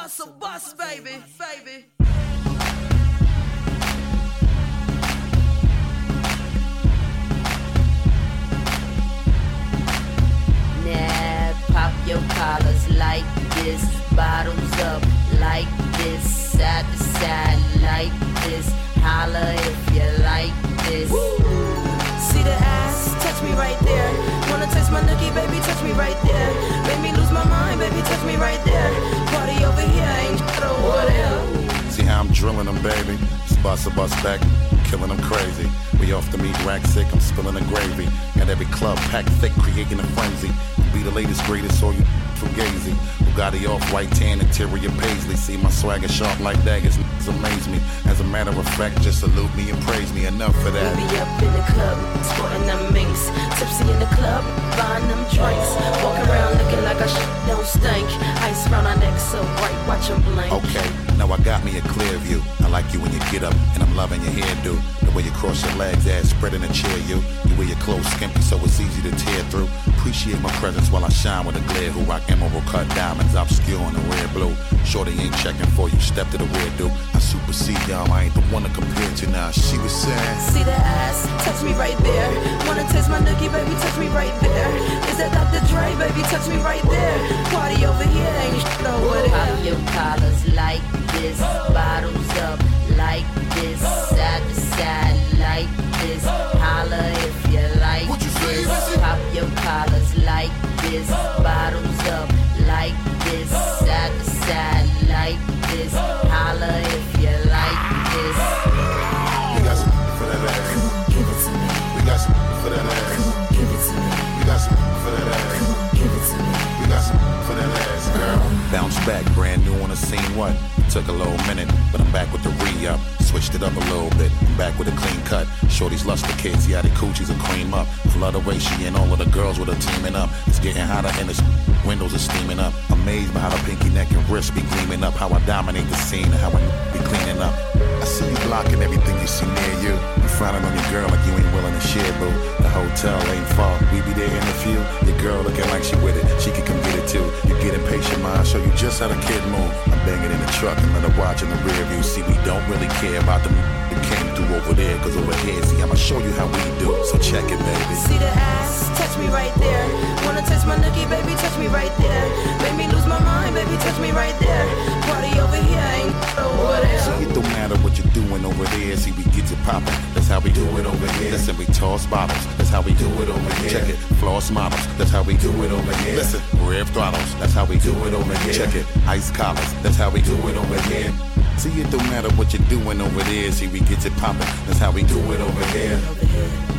bust, baby. Nah, pop your collars like this, bottoms up like this, side to side like this, holla if you like this. Woo. See the ass, touch me right there. Wanna taste my nookie, baby, touch me right there. Make me lose my mind, baby, touch me right there. Party over here, ain't shit over there. See how I'm drilling them, baby. Bust back, killing them crazy. We off the meat rack sick, I'm spilling the gravy. Got every club packed thick, creating a frenzy. Be the latest, greatest, all you fugazi. Bugatti off-white tan, interior paisley. See my swagger sharp like daggers, amaze me. As a matter of fact, just salute me and praise me. Enough for that. We be up in the club, sporting them minks. Tipsy in the club, buying them drinks. Walking around looking like our shit don't stink. Ice round our neck so bright, watch them blink. Okay, now I got me a clear view. I like you when you get up, and I'm loving your hairdo. The way you cross your legs, ass spread in a chair, you wear your clothes skimpy so it's easy to tear through. Appreciate my presence while I shine with a glare. Who rock emerald cut diamonds, obscure in the red blue. Shorty ain't checking for you, step to the rear, dude. I supersede y'all, I ain't the one to compare to now. She was saying, see the ass, touch me right there. Wanna taste my nookie, baby, touch me right there. Is that Dr. Dre, baby, touch me right there. Party over here, ain't shit over there. Pop your collars like this, bottoms up like this, side to side like this, holla if you like this. Pop your collars like this, bottoms up like this, side to side like this, holla if you like this. we got some for that ass. Come on, give it to me. We got some for that ass. Come on, give it to me. We got some for that ass. Come on, give it to me. We got some for that ass, girl. Bounce back, brand new on the scene, what? Took a little minute, but I'm back with the re-up. Switched it up a little bit, I'm back with a clean cut. Shorty's luster kids, yeah, the coochies are cream up. Flood away, she and all of the girls with her teaming up. It's getting hotter and the windows are steaming up. Amazed by how the pinky neck and wrist be gleaming up. How I dominate the scene and how I be cleaning up. I see you blocking everything you see near you. You frowning on your girl like you ain't willing to share, boo. The hotel ain't far, we be there in a few. Your girl looking like she with it, she can come get it too. You get impatient, mind, show you just how the kid move. I'm banging in the truck and let her watch in the rear view. See, we don't really care about them that came through over there, cause over here, see, I'ma show you how we do. So check it, baby. See the ass, touch me right there. Wanna taste my nookie, baby, touch me right there. Make me lose my mind, baby, touch me right there. Party over here, ain't over there. So it don't matter what you're doing over there. See, we get it poppin', that's how we do it over here. Listen, we toss bottles, that's how we do it over here. Check it, floss models, that's how we do it over here. Listen, rev throttles, that's how we do it over here. Check it, ice collars, that's how we do it over here. See, it don't matter what you're doing over there. See, we get it poppin', that's how we do it over here.